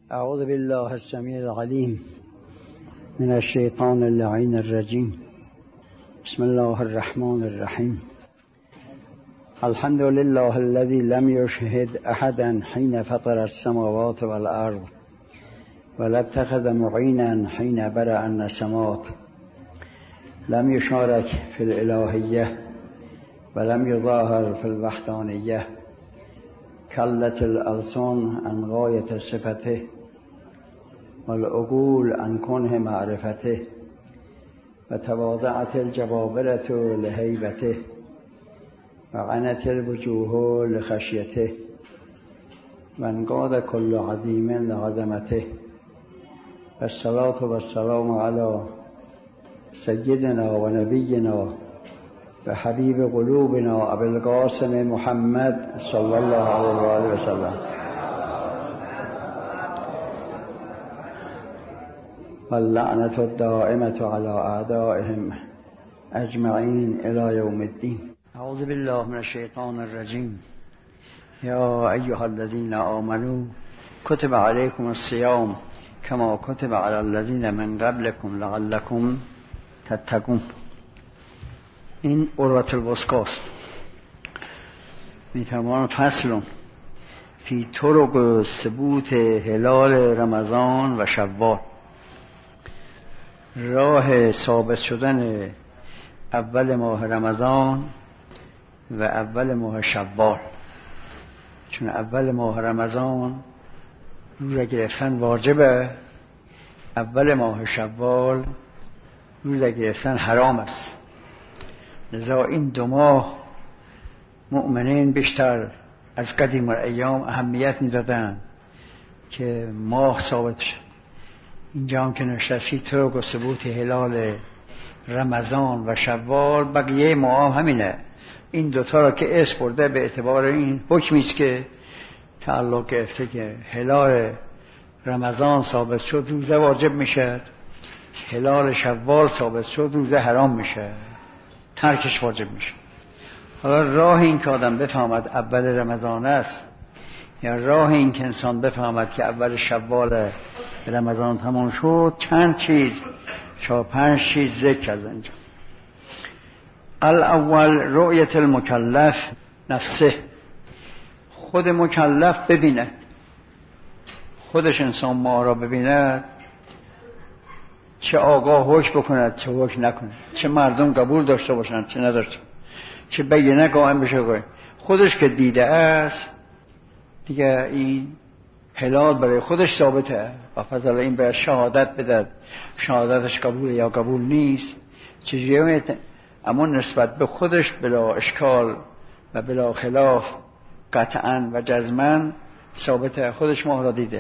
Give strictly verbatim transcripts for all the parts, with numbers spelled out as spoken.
اعوذ بالله السمیع العلیم من الشیطان اللعین الرجیم. بسم الله الرحمن الرحیم. الحمد لله الذي لم يشهد احدا حين فطر السماوات والارض ولا اتخذ معينا حين برأ النسمات. لم يشارك في الالهیه ولم يظاهر في الوحدانیه. كلت الألسن عن غاية صفته والعقول عن كنه معرفته وتواضعت الجبابرة لهيبته وعنت الوجوه لخشيته وانقاد كل عظيم لعظمته. والصلاة والسلام على سيدنا ونبينا وحبيب قلوبنا أبي القاسم محمد صلى الله عليه وآله وسلم. واللعنة الدائمة على أعدائهم أجمعين إلى يوم الدين. أعوذ بالله من الشيطان الرجيم. يا أيها الذين آمنوا كتب عليكم الصيام كما كتب على الذين من قبلكم لعلكم تتقون. این عروة الوثقی است. میتوان فصل فی طرق ثبوت هلال رمضان و شوال، راه ثابت شدن اول ماه رمضان و اول ماه شوال. چون اول ماه رمضان روزه گرفتن واجبه، اول ماه شوال روزه گرفتن حرام است. لذا این دو ماه مؤمنین بیشتر از قدیم الایام اهمیت میدادن که ماه ثابت شد. اینجا هم که نوشته فی طرق و ثبوت هلال رمضان و شوال، بقیه ماه هم همینه. این دوتا را که اسم برده به اعتبار این حکمی است که تعلق گرفته که هلال رمضان ثابت شد روزه واجب میشه، هلال شوال ثابت شد روزه حرام میشه، ترکش واجب میشه. حالا راه این که آدم بفهمد اول رمضان است یا راه این که انسان بفهمد که اول شوال رمضان تمام شد، چند چیز چهار پنج چیز ذکر از اینجا. الاول رؤیت المکلف نفسه، خود مکلف ببیند، خودش انسان ما را ببیند، چه آگاه حکم بکند چه حکم نکند، چه مردم قبول داشته باشند چه نداشته، چه بینه قائم بشه کنه. خودش که دیده است دیگه این هلال برای خودش ثابته و فضل این باید شهادت بدهد، شهادتش قبول یا قبول نیست چجوری، اما نسبت به خودش بلا اشکال و بلا خلاف قطعا و جزمن ثابته، خودش ماه را دیده.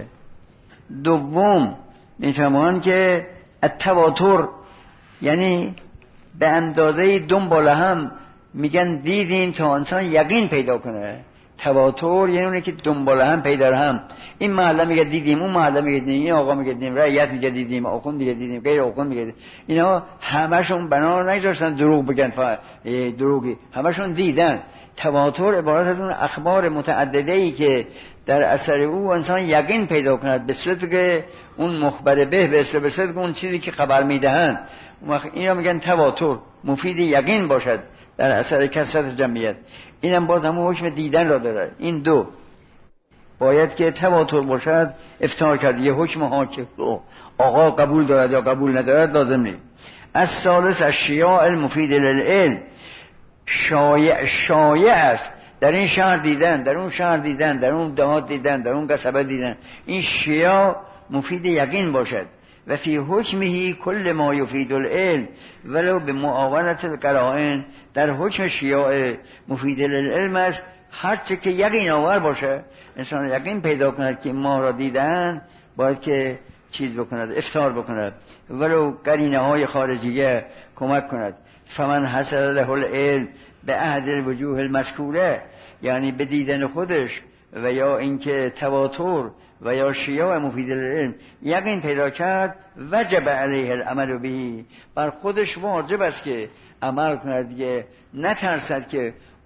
دوم میفهمن که التواتر، یعنی به اندازه دنبال هم میگن دیدیم تا انسان یقین پیدا کنه. تواتر یعنی اونه که دنبال هم پیدا هم، این محله میگه دیدیم، اون محله میگه دیدیم، این آقا میگه دیدیم، رعیت میگه دیدیم، آخوند میگه دیدیم، غیر آخوند میگه دیدیم. اینا همشون بنا نگذاشتن دروغ بگن، دروغی همشون دیدن. تواتر عبارت از اون اخبار متعدده ای که در اثر او انسان یقین پیدا کند به صدق اون مخبر به به صدق اون چیزی که خبر میدهند. اینا میگن تواتر، مفید یقین باشد در اثر کثرت جمعیت. اینم باز همون حکم دیدن را داره. این دو باید که تواتر باشد افتار کرد. یه حکم ها که آقا قبول دارد یا قبول ندارد لازم نیست. از ثالث اشیاء المفید للعلم، شایع شایع است در این شهر دیدن، در اون شهر دیدن، در اون دهات دیدن، در اون قصبه دیدن. این شیعه مفید یقین باشد. و فی حکمه کل ما یفید العلم ولو به معاونت القرائن، در حکم شیعه مفید للعلم است هرچه که یقین آور باشه، انسان یقین پیدا کند که ما را دیدن، باید که چیز بکند، افطار بکند، ولو قرینه های خارجیه کمک کند. فمن حصل له العلم به احد الوجوه المذکوره، یعنی به دیدن خودش و یا اینکه تواتر و یا شیاع مفید للعلم یقین پیدا کرد، وجب علیه العمل به، بر خودش واجب است که عمل کند دیگه، نترسد که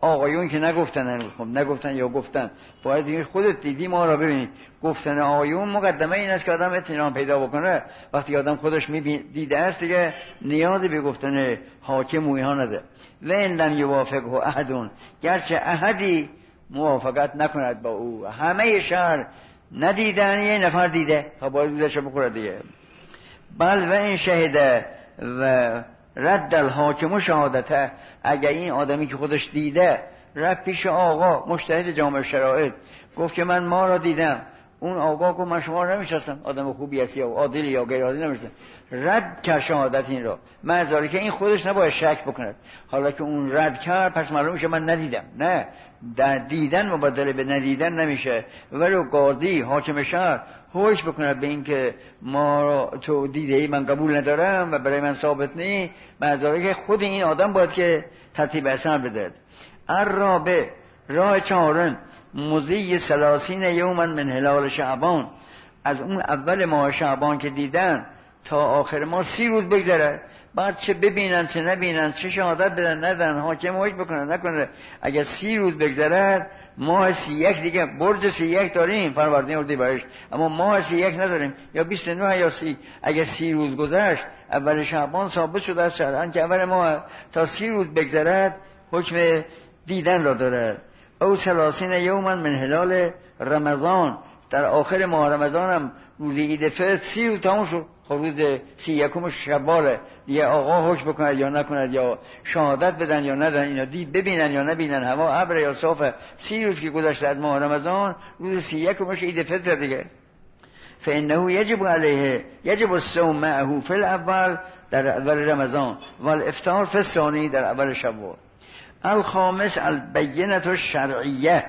آقایون که نگفتن، خب نگفتن یا گفتن، باید دیگه خودت دیدی ما را ببینید. گفتن آقایون مقدمه این است که آدم اطمینان پیدا بکنه. وقتی آدم خودش می‌دیده است دیگه نیازی به گفتن حاکم و اینها نده. و ان لم یوافقه احد، گرچه احدی موافقت نکند با او، همه شهر ندیدن، یه نفر دیده، خب باید دیدهشو بخوره دیگه. بل و این شهده و رد الحاکم شهادته، اگر این آدمی که خودش دیده رفت پیش آقا مجتهد جامع شرایط گفت که من ما را دیدم، اون آقا گفت من شما را نمیشناسم، آدم خوبی هستی یا عادلی یا غیر عادلی نمیشناسم، رد کرد شهادت این را، معذاری که این خودش نباید شک بکند. حالا که اون رد کرد پس معلوم میشه من ندیدم. نه، در دیدن مبادله به ندیدن نمیشه. ولی قاضی حاکم شهر هوش بکند به این که ما را تو دیده ای من قبول ندارم و برای من ثابت نی، معذاری که خود این آدم باید که ترتیب اثر بده. الرابع، راه چهارم، مضی ثلاثین یوما من هلال شعبان، از اون اول ماه شعبان که دیدن تا آخر ماه سی روز بگذره، بعد چه ببینن چه نبینن، چه شهادت بدن ندن، حاکم هوش بکنن نکنه، اگر سی روز بگذره ماه سی یک دیگه، برج سی یک داریم فروردین اردیبهشت، اما ماه سی یک نداریم، یا بیست و نه یا سی. اگر سی روز گذشت اول شعبان ثابت شده است شرعاً که اول ماه، تا سی روز بگذرد حکم دیدن را داره. او ثلاثین یوما من هلال رمضان، در آخر ماه رمضان هم روز عید فطر سی روز تموم شد، خب روز سی یکم شواله دیگه، آقا حکم بکند یا نکند، یا شهادت بدن یا ندن، اینا دید ببینن یا نبینن، هوا ابر یا صافه، سی روز که گذشته از ماه رمضان روز سی یکمش عید فطر دیگه. فانه یجب علیه یجب الصوم معه فی الاول، در اول رمضان، و الافطار فی الثانی، در اول شوال. الخامس البینه الشرعیه،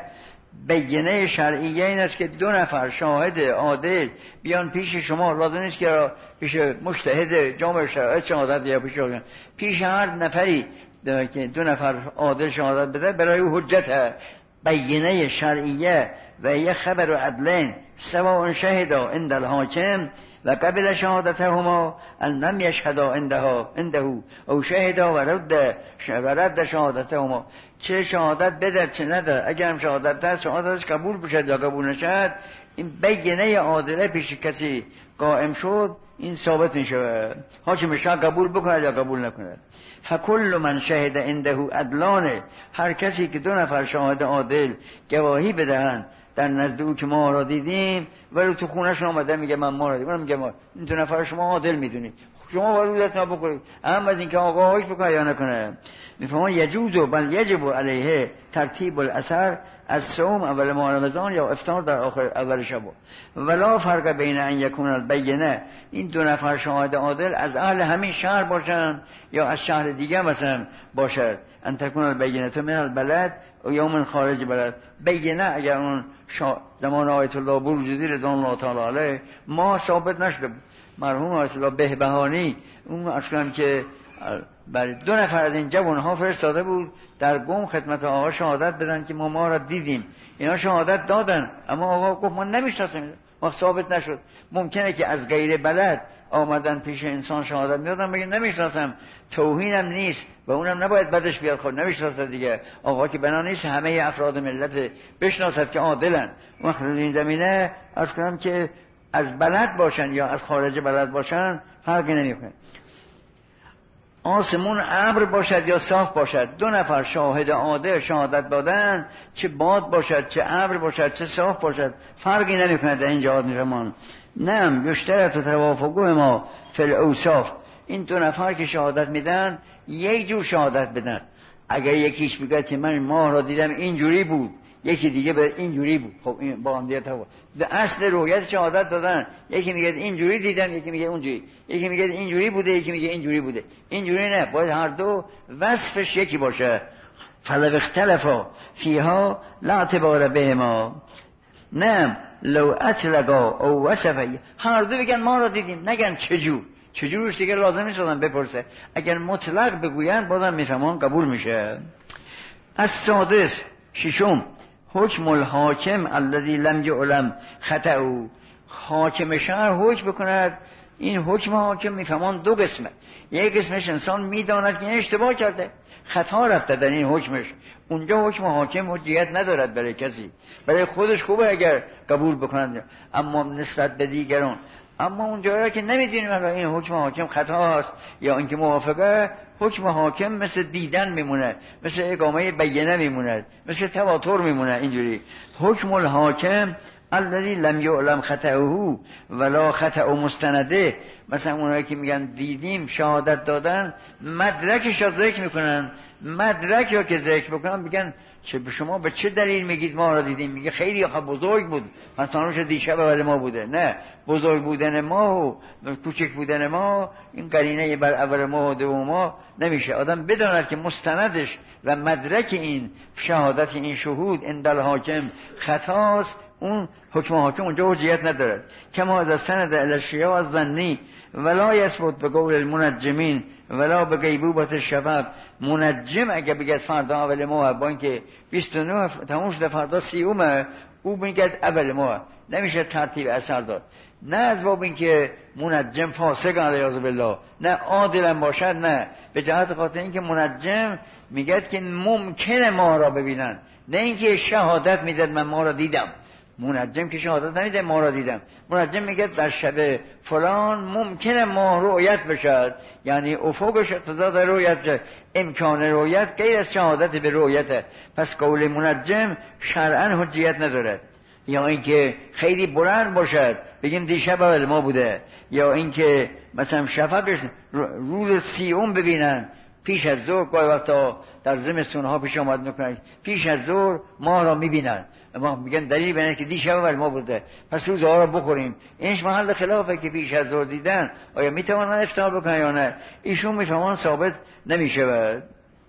بینه شرعیه این است که دو نفر شاهد عادل بیان پیش شما، لازم نیست که پیش مجتهد جامع شرایط شهادت یا پیش آگن. پیش هر نفری که دو نفر عادل شهادت بده برای او حجت. بینه شرعیه و یه خبر عدلین سواء شهدا عند الحاکم و قبل شهادتهما ان لم یشهدا عندها عنده او شهدا و رد و رد شهادتهما، چه شهادت بده چه نده، اگر هم شهادت ده شهادتش قبول بشه یا قبول نشد، این بینه عادله پیش کسی قائم شد، این ثابت میشه، حاکم شهر قبول بکنه یا قبول نکنه. فکل من شهد عنده عدلان، هر کسی که دو نفر شاهد عادل گواهی بدهند در نزد او که ما را دیدیم، ولی تو خونه‌شون آمده میگه من ما را دیدم، میگه ما این دو نفر شما عادل میدونید، شما وارودتون بکنید، اما از اینکه آقا هاش بکنه یا نکنه. میفهمون یجوز بل یجب علیه ترتیب الاثر از صوم اول ماه رمضان یا افطار در آخر اول شبان. ولا فرق بین ان یکون البینه، این دو نفر شاهد عادل از اهل همین شهر باشن یا از شهر دیگه مثلا باشد. ان تکون البینه من البلد و یا من خارج بلد. بینه اگر اون شا... زمان آیت الله بروجردی رضوان الله تعالی علیه ما ثابت نشده، مرحوم آیت الله بهبهانی اون اصلا که برای دو نفر از این جوانها فرستاده بود در گم خدمت آقا شهادت بدن که ما ما را دیدیم، اینا شهادت دادن اما آقا گفت ما نمیشناسیم، ما ثابت نشد. ممکنه که از غیر بلد آمدن پیش انسان شهادت میدادن بگن نمیشناسم، توهینم نیست و اونم نباید بدش بیاد، خود نمیشناسه دیگه، آقا که بنا نیست همه افراد ملت بشناسد که عادلن. وقت این زمینه عرض کنم که از بلد باشن یا از خارج بلد باشن فرقی نمیکنه. آسمون ابر باشد یا صاف باشد، دو نفر شاهد عادل شهادت دادن، چه باد باشد چه ابر باشد چه صاف باشد فرقی نمیکنه در این جهات میفهمان. نعم یشترط توافقه ما فی الاوصاف، این دو نفر که شهادت میدن یک جور شهادت بدن. اگر یکیش بگه که من ماه را دیدم اینجوری بود، یکی دیگه به اینجوری بود، خب این با هم دیگه توافق. اصل رویت شهادت دادن، یکی میگه اینجوری دیدم یکی میگه اونجوری، یکی میگه اینجوری بوده یکی میگه اینجوری بوده. اینجوری نه، باید هر دو وصفش یکی باشه. فلو اختلفا فیها لا اعتبار بهما، نه لو اطلقا او وصفا، هر دو بگن ما را دیدیم، نگن چجور چجورش دیگه لازم نیست آدم بپرسه، اگر مطلق بگوین بازم میفهمون قبول میشه. السادس ششم حکم الحاکم الذی لم یعلم خطأ، حاکم شهر حکم بکند این حکم حاکم میفهمان دو قسمه. یک قسمش انسان میداند که این اشتباه کرده، خطا رفته در این حکمش، اونجا حکم حاکم حجیت ندارد برای کسی، برای خودش خوبه اگر قبول بکنند، اما نسبت به دیگران. اما اونجا که نمیدونیم الان این حکم حاکم خطا است یا اینکه موافقه، حکم حاکم مثل دیدن میمونه، مثل اقامه بینه میمونه، مثل تواتر میمونه. اینجوری حکم الحاکم الذی لم یعلم خطأه ولا خطأ مستنده. مثلا اونایی که میگن دیدیم، شهادت دادن، مدرکش را ذکر میکنن، مدرک را که ذکر بکنن میگن چه به شما به چه دلیل میگید ما را دیدیم؟ میگه خیلی آخه بزرگ بود، پس تانوش دیشب اول ما بوده. نه، بزرگ بودن ما و کوچک بودن ما این قرینه بر اول ما و دوم ما نمیشه. آدم بداند که مستندش و مدرک این شهادت این شهود اندل حاکم خطاست، اون حکم حاکم اونجا حجیت ندارد. کما از سند الاشیاء از ظنی ولا یثبت به قول المنجمین ولا به غیبوبت شفق. منجم اگه بگه فردا اول ماه، با اینکه بیست و نه تموم شده فردا سیومه، او میگه اول ماه، نمیشه ترتیب اثر داد. نه از باب اینکه منجم فاسق علیه بالله، نه عادل باشد، نه به جهت خاطر اینکه منجم میگه که ممکنه ما را ببینن، نه اینکه شهادت میداد من ما را دیدم. منجم که شهادت نمیده ما را دیدم، منجم میگه در شب فلان ممکنه ماه رؤیت بشد، یعنی افقش اقتضا در رؤیت جد. امکان رؤیت غیر از شهادت به رؤیته، پس قول منجم شرعا حجیت نداره. یا اینکه خیلی بلند باشد بگیم دیشب اول ما بوده، یا اینکه مثلا شفقش روز سیوم ببینن پیش از ظهر، گاهی وقتا در زمستون ها پیش آمد میکنن پیش از ظهر ماه را میبینن، ما میگن دلیل بینن که دیشب اول ما بوده پس روزها را بخوریم. اینش محل خلافه که پیش از ظهر دیدن آیا میتوانن افطار بکنن یا نه، ایشون میفهمان ثابت نمیشه.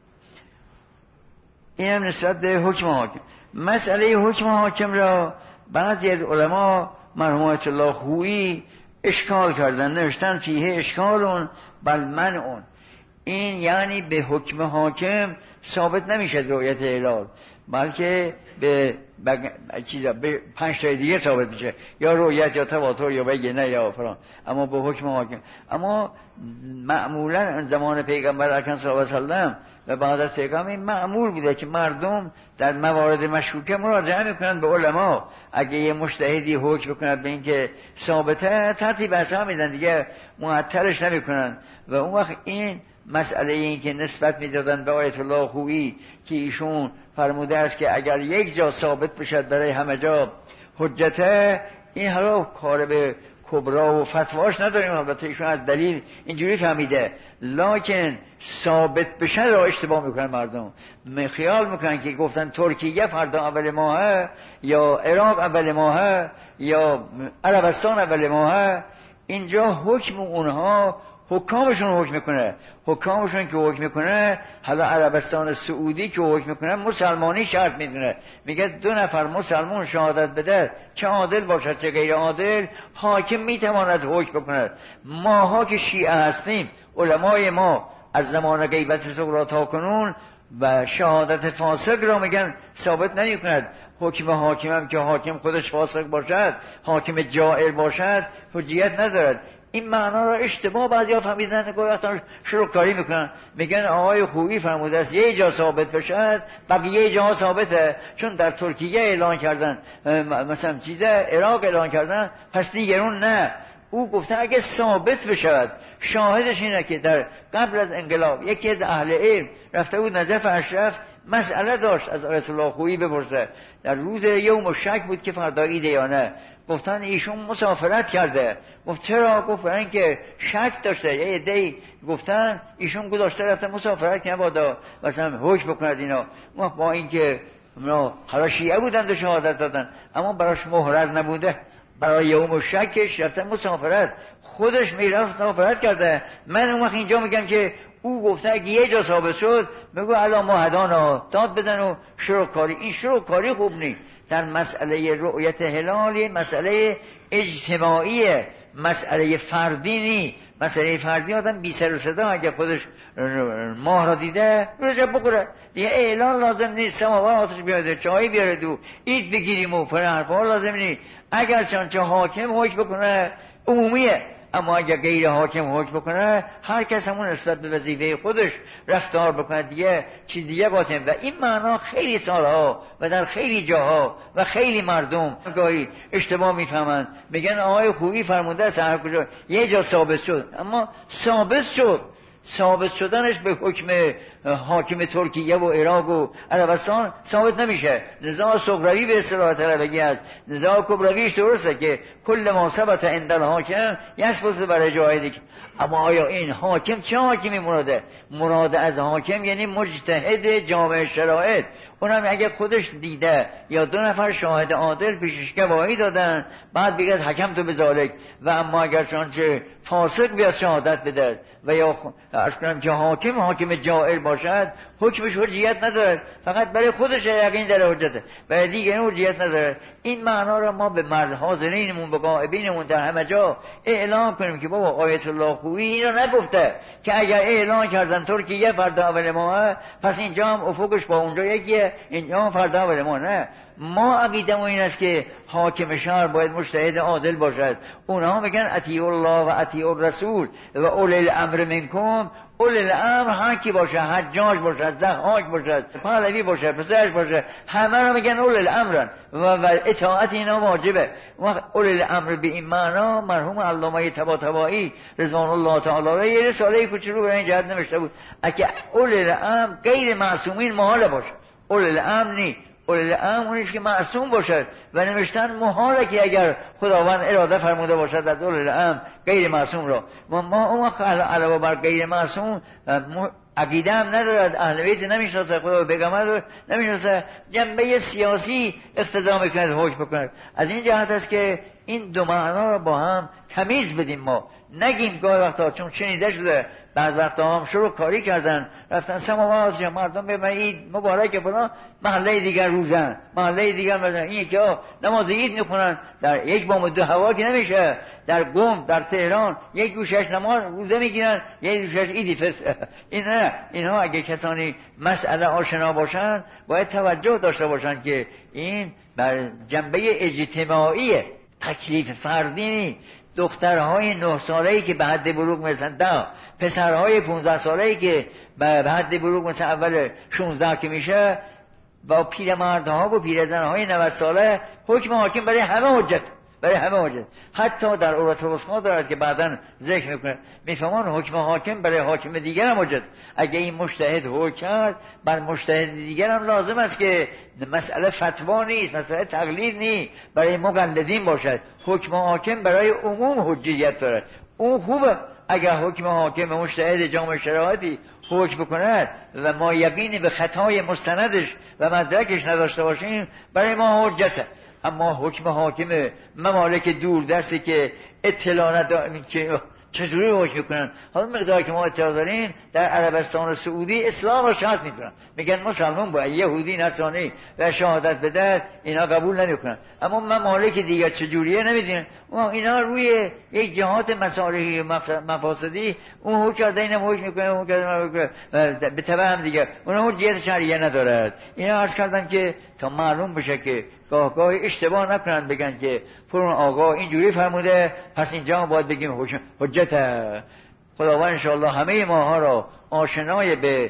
این هم نسبت به حکم حاکم. مسئله حکم حاکم را بعضی از علما مرحومت الله خویی اشکال کردن، نوشتن فیه اشکالون بل منعون. این یعنی به حکم حاکم ثابت نمیشه رؤیت هلال، بلکه به بگ... چیزا به پنج تا دیگه ثابت میشه، یا رؤیت یا تواتر یا بینه یا فلان، اما به حکم حاکم. اما معمولا زمان پیغمبر اکرم صلی الله علیه و سلم و بعد از پیغمبر این معمول بوده که مردم در موارد مشکوکه مراجعه میکنند به علما. اگه یه مجتهدی حکم بکند به این که ثابته، ترتیب اصلا میدن دیگه، معطلش نمیکنن. و اون وقت این مسئله این که نسبت میدادن به آیت الله خویی که ایشون فرموده است که اگر یک جا ثابت بشد برای همه جا حجته، این حالا کار به کبرا و فتواش نداریم، البته ایشون از دلیل اینجوری فهمیده، لکن ثابت بشه را اشتباه میکنن مردم. خیال میکنن که گفتن ترکیه فردا اول ماهه، یا عراق اول ماهه، یا عربستان اول ماهه، اینجا حکم اونها حکامشون حکم میکنه، حکامشون که حکم میکنه، حالا عربستان سعودی که حکم میکنه مسلمانی شرط میدونه، میگه دو نفر مسلمان شهادت بده، چه عادل باشد چه غیر عادل، حاکم میتواند حکم بکند. ماها که شیعه هستیم، علمای ما از زمان غیبت صغری تا کنون و شهادت فاسق را میگن ثابت نمی کند. حکم حاکم هم که حاکم خودش فاسق باشد، حاکم جائر باشد، حجیت ندارد. این معنا را اشتباه بعضی ها فهمیدن، گویا شروع کاری میکنن، میگن آقای خویی فرموده است یه جا ثابت بشد بقیه جا ثابته، چون در ترکیه اعلان کردن، مثلا چیزه عراق اعلان کردن، پس دیگرون نه. او گفته اگه ثابت بشود، شاهدش اینه که در قبل از انقلاب یکی از اهل علم رفته بود نجف اشرف، مسئله داشت از آیت الله خویی بپرسه، در روز یوم و شک بود که فردا عیده یا نه، گفتن ایشون مسافرت کرده. گفت چرا؟ گفت برای اینکه شک داشته. یه عده‌ای گفتن ایشون گذاشته رفته مسافرت کنه بادا مثلا حکم بکند اینا. ما با اینکه حالا شیعه بودن و شهادت دادن، اما براش محرز نبوده، برای یوم و شکش رفته مسافرت، خودش میرفت مسافرت کرده. من اون وقت اینجا میگم که او گفته اگه یه جا ثابت شد بگو الان ماهدانا داد بدن و شروع کاری. این شروع کاری خوب نیست. در مسئله رؤیت هلالی مسئله اجتماعیه، مسئله فردی نی. مسئله فردی آدم بی سر و صدا اگه خودش ماه را دیده روزه بخوره دیگه، اعلان لازم نیست، سماوار آتش بیاره، چای بیاره دو عید بگیریم و پر حرفا لازم نیست. اگر چنانچه حاکم حکم بکنه عمومیه، اما اگر غیر حاکم حکم بکنه هر کس همون نسبت به وظیفه خودش رفتار بکنه، دیگه چیز دیگه باطن. و این معنا خیلی سالها و در خیلی جاها و خیلی مردم گاهی اشتباه میفهمند، میگن آقای خویی فرموده هر کجا یه جا ثابت شد، اما ثابت شد، ثابت شدنش به حکم حاکم ترکیه و عراق و عربستان ثابت نمیشه. نزاع صغروی به اصطلاح طلبگی است، نزاع کبرویش درسته که کل ما ثبت عند الحاکم یثبت برای جای دیگه. اما آیا این حاکم چه حاکمی مراده؟ مراد از حاکم یعنی مجتهد جامع شرایط، اونم اگه خودش دیده یا دو نفر شاهد عادل پیشش گواهی دادن بعد بگه حکم تو بذالک. و اما اگر چنانچه فاسق بیاد شهادت بده و یا عرض کنم که حاکم حاکم جائر باشد حکمش حجیت نداره، فقط برای خودش یقین در حجته، برای دیگران حجیت نداره. این معنا را ما به مرد حاضرینمون به غائبینمون در همه جا اعلام کنیم که بابا آیت الله خویی اینا نگفته که اگر اعلان کردن ترکیه فردا اول ماه پس اینجا هم افقش با اونجا یکیه، اینجا هم فردا اول ماه. نه، ما عقیدمون این است که حاکم شهر باید مجتهد عادل باشد. اونها میگن اطیعوا الله و اطیعوا الرسول و اولی الامر منکم. اولی الامر هر کی باشه، حجاج باشه، ضحاک باشه، پهلوی باشه، پسرش باشه، همه را میگن اولی الامرن و, و اطاعت اینا واجبه. و اولی الامر به این معنا مرحوم علامه طباطبایی رضوان الله تعالی یه رساله کوچولو برای این جهت نوشته بود، اگه اولی الامر غیر معصومین محال باشه، اولی الامر نی، اولی الامر اونیش که معصوم باشد و نوشتن محاله که اگر خداوند اراده فرموده باشد از اولی الامر غیر معصوم را. ما ما اون علاوه بر غیر معصوم عقیده هم ندارد، اهل بیت نمیشناسه، خدا پیغمبر نمیشناسه، جنبه سیاسی اقتضا میکند حکم بکند. از این جهت است که این دو معنا را با هم تمیز بدیم، ما نگیم گاهی وقتا چون شنیده شده بعد وقتا هم شروع کاری کردن رفتن سماوات یا مردم به عید مبارک فلان، محله دیگر روزن، محله دیگر بدن. این که نماز عید میخونن در یک بام دو هوا که نمیشه، در قم در تهران یک گوشش نماز روزه میگیرن، یک گوشش عیدی فطر. این نه، اینها اگه کسانی مسئله آشنا باشن باید توجه داشته باشن که این بر جنبه اجتماعی تکلیف فردی. دخترهای نه ساله‌ای که به حد بلوغ میرسن ده، پسرهای پونزده ساله‌ای که به حد بلوغ مثلا اول شانزده که میشه، با پیرمردها و پیرزنهای نود ساله حکم حاکم برای همه حجت، برای همه حجت. حتی در اورات الوثقی دارد که بعداً ذکر میکنه، میفهمان حکم حاکم برای حاکم دیگر هم حجت. اگه این مجتهد حکم کرد بر مجتهد دیگر هم لازم است که مسئله فتوا نیست، مسئله تقلید نیست، برای مقلدین باشد. حکم حاکم برای عموم حجیت دارد. اون خوبه اگر حکم حاکم مجتهد جامع شرایطی حکم بکند و ما یقینی به خطای مستندش و مدرکش نداشته باشیم برای ما حجته. اما حکم حاکم ممالک دور دستی که اطلاع نداریم که چجوری حکم کنن، حالا مقدار که ما اطلاع داریم در عربستان سعودی اسلام را شرط میکنن، میگن مسلمان باید یهودی نصرانی و شهادت بده، اینا قبول نمیکنن. اما ممالک دیگر چجوریه نمیدونن، اینا روی یک جهات مصالحی مفاسدی اون حکم کرده اینم حکم میکنه، اون کرده به تبع هم دیگه، اونها حجیت شرعیه ندارد. اینا عرض کردم که تا معلوم بشه که گاه گاه اشتباه نکنن بگن که فرون آقا اینجوری فرموده پس اینجا باید بگیم حجت. خداوند انشاءالله همه ماها را آشنای به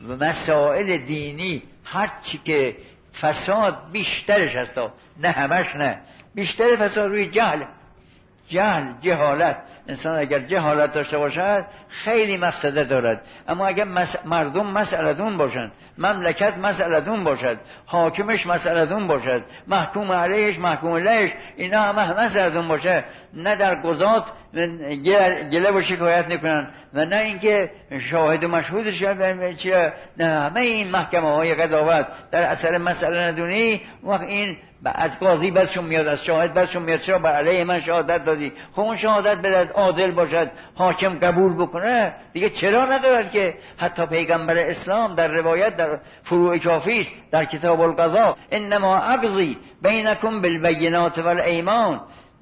مسائل دینی، هر چی که فساد بیشترش هست، نه همش، نه بیشتر فساد روی جهل، جهل جهالت. انسان اگر جهالت داشته باشد خیلی مفسده دارد. اما اگر مس... مردم مسئله‌دون باشند، مملکت مسئله‌دون باشد، حاکمش مسئله‌دون باشد، محکوم علیهش محکوم علیهش اینا همه مسئله‌دون باشه، نه در قضات گله و شکایت نکنن و نه اینکه شاهد و مشهودش چیه، نه همه این محکمه های قضاوت در اثر مسئله ندونی وقت این از قاضی بسشون میاد، از شاهد بسشون میاد، چرا بر علیه من شهادت دادی؟ خب اون شهادت بدهد عادل باشد، حاکم قبول بکنه دیگه، چرا ندارد که حتی پیغمبر اسلام در روایت در فروع کافی است در کتاب القضا، انما اقضی بینکم بالبینات والایمان،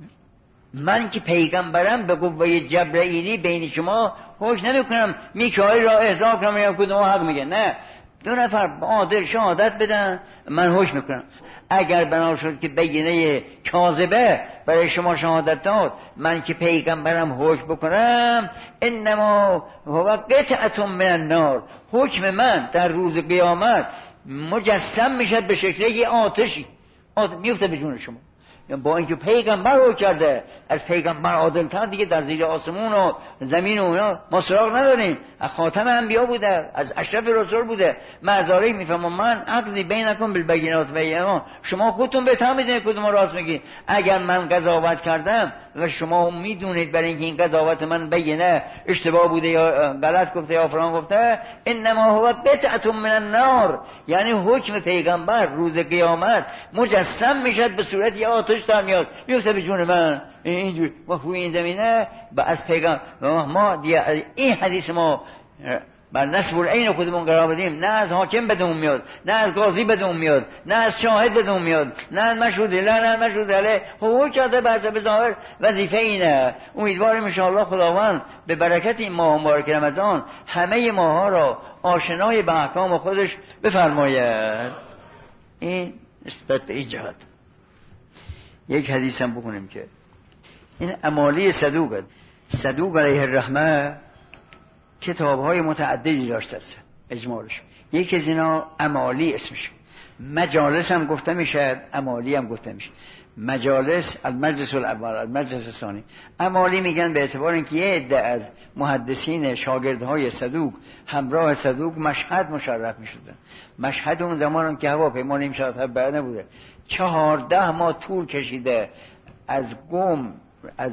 من که پیغمبرم به قوه جبرئیلی بین شما حکم نمیکنم، میکائیل را احضار کنم یا کدوم حق میگه، نه، دو نفر عادل شهادت بدن من حکم میکنم. اگر بنا شد که بگینه کاذبه برای شما شهادت داد، من که پیغمبرم حکم بکنم، انما هو قطعه من النار، حکم من در روز قیامت مجسم میشه به شکل یه آتشی، آتش میفته به جون شما. با اینکه پیغمبر رو کرده، از پیغمبر عادل‌تر دیگه در زیر آسمون و زمین و اینا ما سراغ نداریم. از خاتم انبیا بوده، از اشرف رسول بوده. معذاری میفهمم من عقدی بینکم بالبینات و ایمان، شما خودتون بهتر میدونید کدوم راست میگی. اگر من قضاوت کردم و شما میدونید برای اینکه این قضاوت من بینه اشتباه بوده یا غلط گفته یا فلان گفته، انما هو قطعه من النار، یعنی حکم پیغمبر روز قیامت مجسم میشه به صورت یه آتش در میاد میفته به جون من. اینجوری ما خوی این زمینه با از پیغمبر ما این حدیث ما بر نصب العین خودمون قرار بدیم، نه از حاکم بدون میاد، نه از قاضی بدون میاد، نه از شاهد بدون میاد، نه از مشهود له، نه از مشهود علیه. حقوق کرده به حسب ظاهر وظیفه اینه. امیدواریم ان شاء الله خداوند به برکت این ماه مبارک رمضان همه ماها را آشنای به احکام خودش بفرماید. این نسبت به این جهت. یک حدیث هم بخونیم که این امالی صدوق صدوق علیه الرحمه کتاب‌های متعددی داشته است، اجمالش. یکی از اینا امالی اسمش، مجالس هم گفته میشه، امالی هم گفته میشه. مجالس المجلس الاول، المجلس الثانی. امالی میگن به اعتبار اینکه یه عده از محدثین شاگردهای صدوق همراه صدوق مشهد مشرف میشدن. مشهد اون زمان که هواپیما نیم ساعت بعد نبوده، چهارده ماه طول کشیده از قم از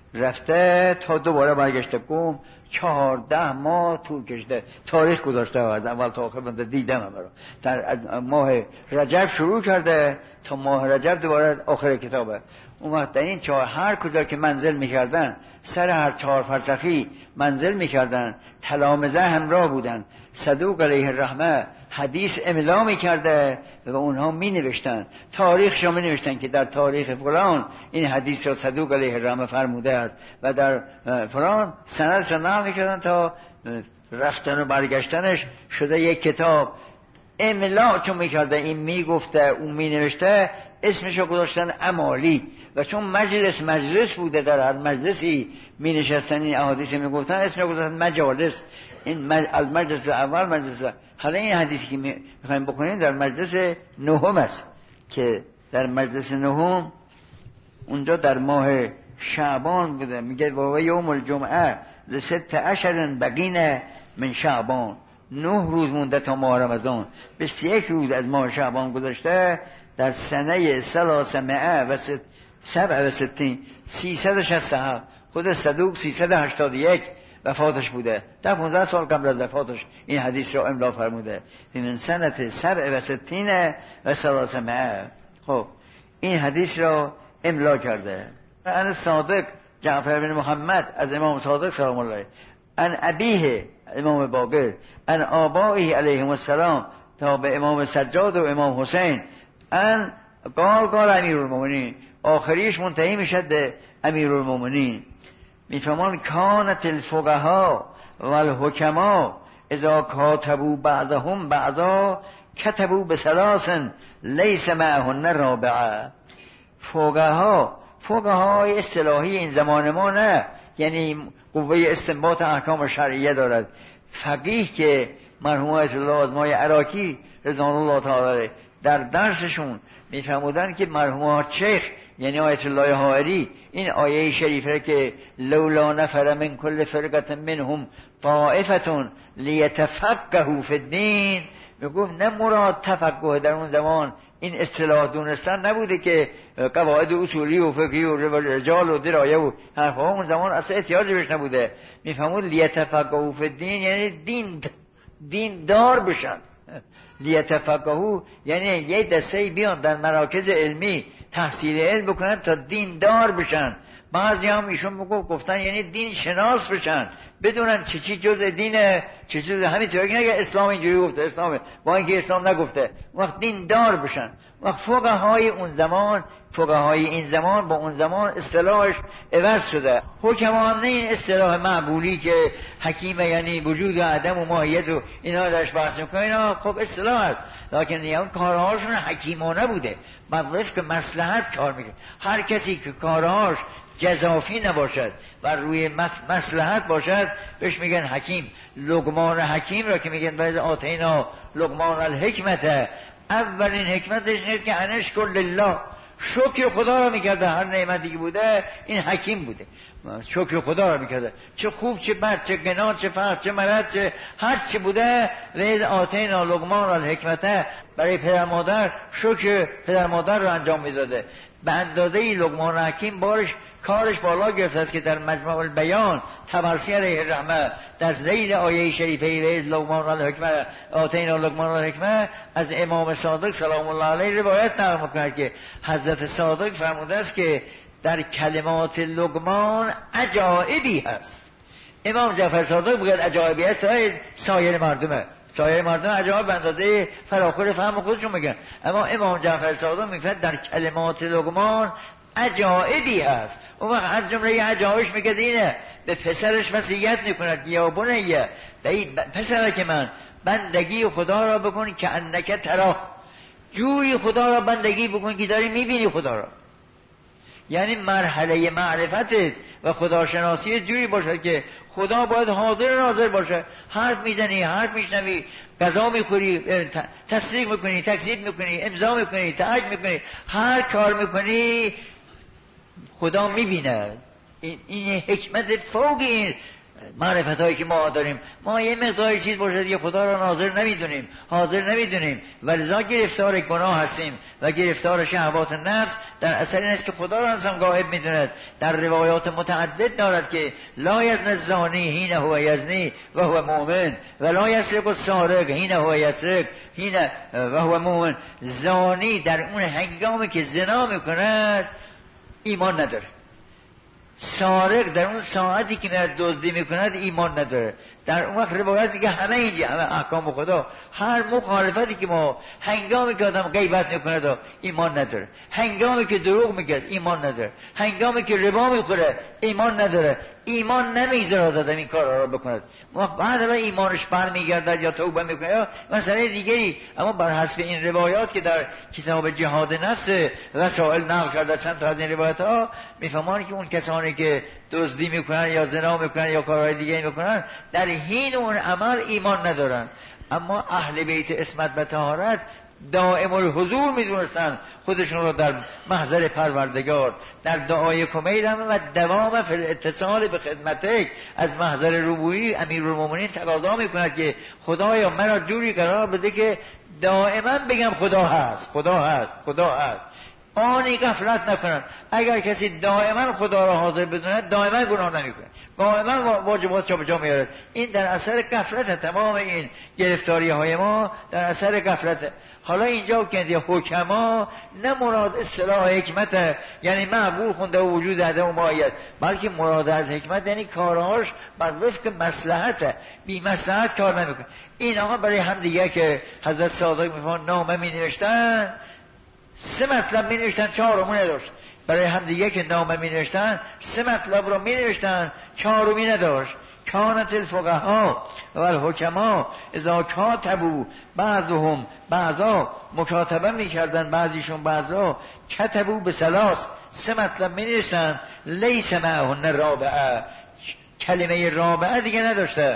رفته تا دوباره برگشته قم، چهارده ماه طول کشیده. تاریخ گذاشته از اول تا آخر من دیدم هم در ماه رجب شروع کرده تا ماه رجب دوباره آخر کتابه. اون وقت در این چهار هر کجا که منزل میکردن، سر هر چهار فرسخی منزل میکردن، تلامذه همراه بودن. صدوق علیه الرحمه حدیث املا میکرده و اونها می نوشتن، تاریخ را می نوشتن که در تاریخ فلان این حدیث را صدوق علیه الرحمه فرموده است و در فلان سند را نقل میکردن تا رفتن و برگشتنش شده یک کتاب. املا چون میکرده، این میگفته اون می نوشته، اسمش رو گذاشتن امالی. و چون مجلس مجلس بوده، در هر مجلسی می نشستن این احادیث می گفتن، اسمش رو گذاشتن مجالس. این المجلس اول، مجلس. حالا این حدیثی که میخوایم بخونیم در مجلس نهم است که در مجلس نهم اونجا در ماه شعبان بوده. میگه و یوم الجمعه لست عشر بقین من شعبان، نه روز مونده تا ماه رمضان، بیست و یک روز از ماه شعبان گذشته. در سنه ثلاثمائه و سبع و ستین، سیصد و شصت و هفت، خود صدوق سیصد و هشتاد و یک وفاتش بوده. در پانزده سال قبل از وفاتش این حدیث را املا فرموده. این سنت سبع و ستین و ثلاثمائه. خب این حدیث را املا کرده. ان صادق جعفر بن محمد از امام صادق سلام الله، ان ابیه امام باقر، ان آبائه علیهم السلام تا به امام سجاد و امام حسین، ان قال قال امیرالمومنین، آخریش منتهی میشد به امیرالمومنین. میفهمان کانت الفقها و الحکما اذا کاتبوا بعضهم بعضا کتبوا بثلاث لیس معهن رابعه. فقها، فقها اصطلاحی این زمان ما نه، یعنی قوه استنباط احکام شرعیه دارد. فقیه که مرحوم آیت الله آزمای عراقی رضوان الله تعالی در درسشون میفهمودن که مرحوم شیخ یعنی آیت الله حائری این آیه شریفه که لولا نفر من کل فرقه منهم طائفه لیتفقهوا فی الدین، میگفت نه مراد تفقه در اون زمان این اصطلاح دونستن نبوده که قواعد اصولی و فقهی و رجال و درایه و حرفها اون زمان اصلا احتیاجی بهش نبوده. میفهمون لیتفقهوا فی الدین یعنی دین دین دار بشن. لیتفقهوا یعنی یه دسته بیان در مراکز علمی تحصیل علم بکنن تا دین دار بشن. بعضی هم ایشون میگفت گفتن یعنی دین شناس بشن، بدونن چی چی جز دینه، چی چیز همینطور که نگه اسلام اینجوری گفته اسلامه با اینکه اسلام نگفته، وقت دین دار بشن. وقت فقهای اون زمان، فقهای این زمان با اون زمان اصطلاحش عوض شده. حکما هم نه این اصطلاح معقولی که حکیم یعنی وجود و عدم و ماهیت و اینا درش بحث میکنه، اینا خب اصطلاح هست، لکن اون کارهاشون حکیمانه بوده، مطلب که مصلحت کار میکنه. هر کسی که کارهاش جزافی نباشد و روی مصلحت باشد بهش میگن حکیم. لقمان حکیم را که میگن باید آتینا لقمان الحکمت، اولین حکمتش نیست که انشکر لله، شکر خدا را میکرده، هر نعمتی که بوده این حکیم بوده، شکر خدا را میکرده، چه خوب چه بد، چه گناه چه فقر چه مرض چه هر چه بوده. وید آتینا لقمان الحکمت، برای پدر مادر شکر پدر مادر رو انجام میداده. به اندازه لقمان حکیم بارش کارش بالا گرفته است که در مجمع البیان طبرسی علیه الرحمه در ذیل آیه شریفه وید لقمان الحکمت آتینا لقمان الحکمت از امام صادق سلام الله علیه روایت نقل می‌کند که حضرت صادق فرموده است که در کلمات لقمان عجایبی هست. امام جعفر صادق میگه عجایبی هست تا سایر مردمه، سایر مردم عجایب به اندازه فراخور فهم خودشون میگن، اما امام جعفر صادق میگه در کلمات لقمان عجایبی هست. اون وقت از جمله عجایبش میگه اینه، به پسرش وصیت میکند یا بنیه، پسر که من بندگی خدا را بکن که انک تراه، جوری خدا را بندگی بکن که داری میبینی خدا را. یعنی مرحله معرفتت و خداشناسی جوری باشه که خدا باید حاضر ناظر باشه. حرف میزنی، حرف میشنوی، غذا میخوری، تصدیق میکنی، تکذیب میکنی، امضا میکنی، تایید میکنی، هر کار میکنی خدا میبینه. این, این حکمت فوق این معرفت هایی که ما داریم. ما یه مقدار چیز باشه دیگه خدا را ناظر نمیدونیم، حاضر نمیدونیم، ولذا گرفتار گناه هستیم و گرفتار شهوات نفس. در اثر این است که خدا را انسان غایب میدوند. در روایات متعدد دارد که لا یزنی الزانی حین هو یزنی و هو مؤمن و لا یسرق السارق حین هو یسرق حین و هو مؤمن. زانی در اون هنگامی که زنا میکند ایمان نداره، سارق در اون ساعتی که میاد دزدی میکند ایمان نداره. در اون وقت روایت دیگه همه اینجا همه احکام خدا، هر مخالفتی که ما هنگامی که آدم غیبت میکنه ایمان نداره، هنگامی که دروغ میگه ایمان نداره، هنگامی که ربا میخوره ایمان نداره، ایمان نمیذاره آدم این کارا رو بکنه. بعد الان ایمانش برمیگردد یا توبه میکنه یا مسئله دیگری. اما بر حسب این روایات که در کتاب جهاد نفس رسائل نقل کرده چند تا از این روایت ها میفهمن که اون کسانی که دزدی میکنن یا زنا میکنن یا کارهای دیگه میکنن در حین اون عمل ایمان ندارن. اما اهل بیت عصمت و طهارت دائم الحضور میدونستن خودشون رو در محضر پروردگار، در دعای کمیرم و دوام فی الاتصال به خدمتک. از محضر ربویی امیرالمومنین تقاضا میکند که خدایا مرا جوری قرار بده که دائما بگم خدا هست، خدا هست، خدا هست، آنی غفلت نکنن. اگر کسی دائما خدا را حاضر بدونه دائما گناه نمیکنه، دائما واجبات جا به جا میاره. این در اثر غفلت، تمام این گرفتاری های ما در اثر غفلت. حالا اینجا که حکما نه مراد اصطلاح حکمت یعنی معقول خونده و وجود عدم و ماهیت، بلکه مراد از حکمت یعنی کارهاش بر وفق مصلحت، بی مصلحت کار نمیکنه. این آقا برای هم دیگه که حضرت صادق میفهمن نامه می نوشتن سه مطلب می نوشتن، چهارمی نداشت. برای هم دیگه که نامه می نوشتن سه مطلب رو می نوشتن، چهارمی نداشت. کانت الفقها و الحکما اذا کاتبوا بعضهم بعضا، مکاتبه می کردن بعضیشون بعضا، کتبوا به ثلاث، سه مطلب می نوشتن، لیس معهن رابعه، کلمه رابعه دیگه نداشته.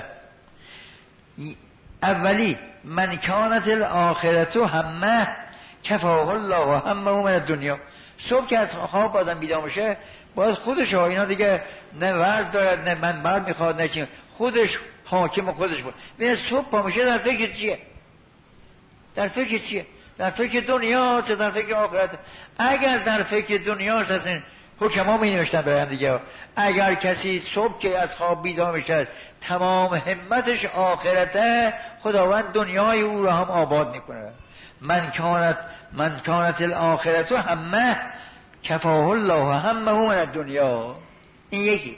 اولی من کانت الاخرت همه کفاه الله و همه من دنیا. صبح که از خواب آدم بیدار میشه باید خودش ها، اینا دیگه نه ورز دارد نه منبر میخواد نه چی، خودش حاکم خودش بود. ببین صبح پا میشه در فکر چیه؟ در فکر چیه؟ در فکر دنیا چه در فکر آخرت؟ اگر در فکر دنیا هستن حکما می نوشتن برای هم دیگه. اگر کسی صبح که از خواب بیدار میشه تمام همتش آخرته، خداوند دنیای او را هم آباد میکنه. من کانت من کانت الاخرت همه کفاه الله همه من دنیا. این یکی.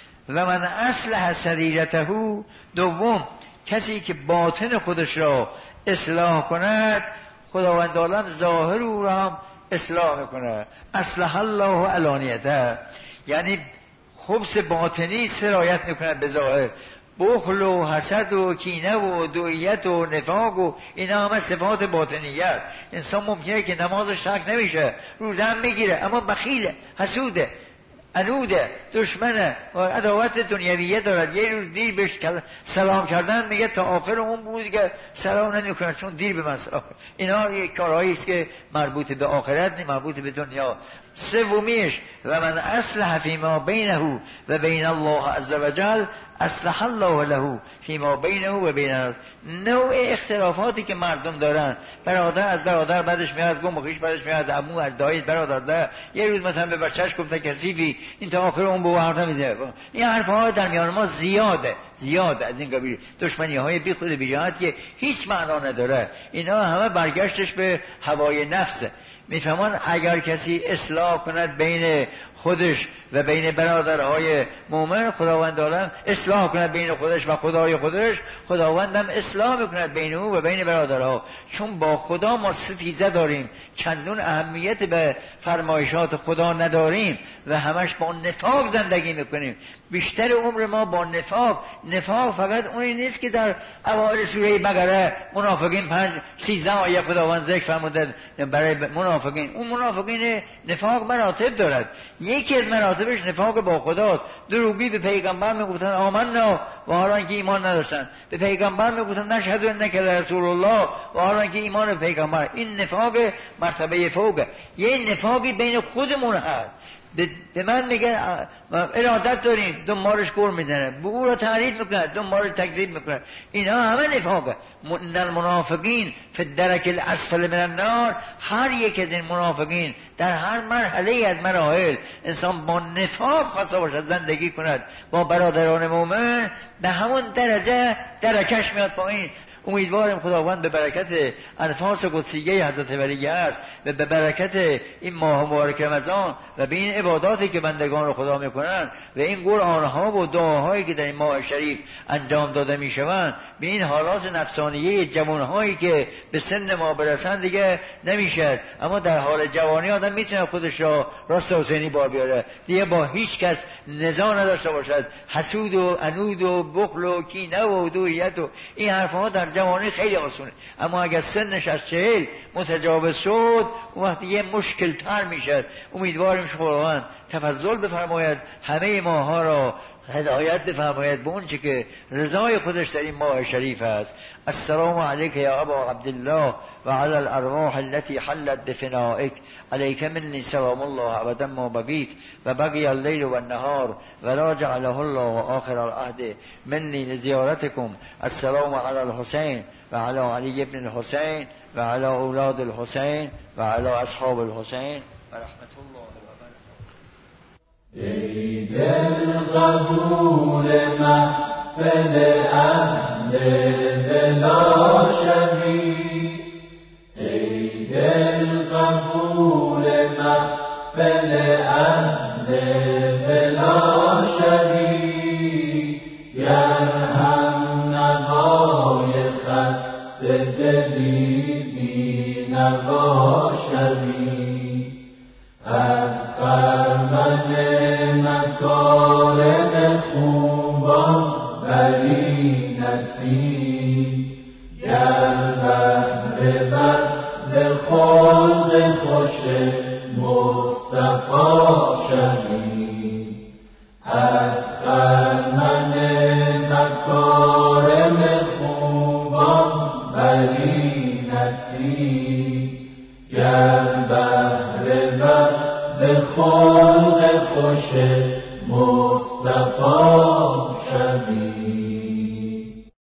و من اصلح سریرته، دوم کسی که باطن خودش را اصلاح کند خداوند عالم ظاهر او را هم اصلاح میکنه. اصلح الله علانیته، یعنی خبث باطنی سرایت میکند به ظاهر. بخل و حسد و کینه و دویت و نفاق و اینا همه صفات باطنیت. انسان ممکنه که نمازش ترک نمیشه، روزه هم میگیره، اما بخیله، حسوده، عنوده، دشمنه و عداوت دنیویه دارد. یه روز دیر بهش سلام کردن میگه تا آخر اون بود که سلام نمیکنه چون دیر به من سلام. اینا یک کارهایی است که مربوط به آخرت نیست، مربوط به دنیا. سومیش و من اصلح فیما بینه و بین الله عز وجل اصلح الله له فیما بینه و بین الناس. نوع اختلافاتی که مردم دارن، برادر از برادر بعدش میاد، گم و خویش بعدش میاد، عمو از دایی برادر ده. یه روز مثلا به بچه‌ش گفته کثیفی، این تا آخر اون به حرف میزنه. این حرف‌ها در میان ما زیاده زیاد از این قبیل، دشمنی‌های بی خود بی جهت که هیچ معنا نداره. اینا همه برگشتش به هوای نفسه. میفهمان اگر کسی اصلاح کند بین خودش و بین برادرهای مؤمن، خداوند عالم اصلاح کند بین خودش و خدای خودش، خداوندم اصلاح میکند بین او و بین برادرها. چون با خدا ما ستیزه داریم، چندون اهمیت به فرمایشات خدا نداریم و همش با نفاق زندگی میکنیم. بیشتر عمر ما با نفاق. نفاق فقط اونی نیست که در اوایل سوره بقره منافقین پنج سیزده آیه خداوند ذکر فرموده برای منافقین. اون منافقین نفاق مراتب دارد. یکی از مراتبش نفاق با خداست. دروغی به پیغمبر میگفتن آمنا و حالا که ایمان نداشتن، به پیغمبر میگفتن نشهد انک رسول الله و حالا که ایمان به پیغمبر. این نفاق مرتبه فوقه. یه نفاقی بین خودمون هست. به من میگه ارادت داریم، دنبالش گور میزنه، به او را تحریف میکنه، دنبالش تکذیب میکنه. اینا همه نفاقه. ان المنافقین فی الدرک الاسفل من النار. هر یک از این منافقین در هر مرحله از مراحل انسان با نفاق خواسته باشد زندگی کند با برادران مؤمن، به همون درجه درکش میاد پایین. امیدوارم خداوند به برکت انفاس قدسیه حضرت ولی است و به برکت این ماه مبارک رمضان و به این عباداتی که بندگان خدا میکنند و این قرآنها و دعاهایی که در این ماه شریف انجام داده میشوند، به این حالات نفسانیه جوانهایی که به سن ما برسند دیگه نمیشد، اما در حال جوانی آدم میتونه خودش را راست و حسینی بار بیاره، دیگه با هیچ کس نزاع نداشته باشد، حسود و عنود و بخل و کینه و دویت و این حرفها در جوانی خیلی آسونه. اما اگر سنش از چهل متجاوز شد اون وقت یه مشکل تر میشد. امیدواریم خداوند تفضل بفرماید، همه ماها را هدایت بفرماید به اون چه که رضای خودش در این ماه شریف است. السلام علیک یا ابا عبدالله و علی الارواح التي حلت بفنائک، علیک منی سلام الله ابدا ما بقیت و بقی اللیل و النهار و لا جعله الله آخر العهد منی لزیارتکم. السلام علی الحسین و علی علی ابن الحسین و علی اولاد الحسین و علی اصحاب الحسین و رحمت الله. ای دل قبول محفل اهل بلا شوی، ای دل قبول محفل اهل بلا شوی، گر هم نوای خسته دلی بی نوا شوی، از خرمن مکارم خوبان بری نصیب، گر بهر بر ز خلق خوش مصطفی شوی، از خرمن مکارم خوبان بری نصیب، گر بهر بر ز خلق خوش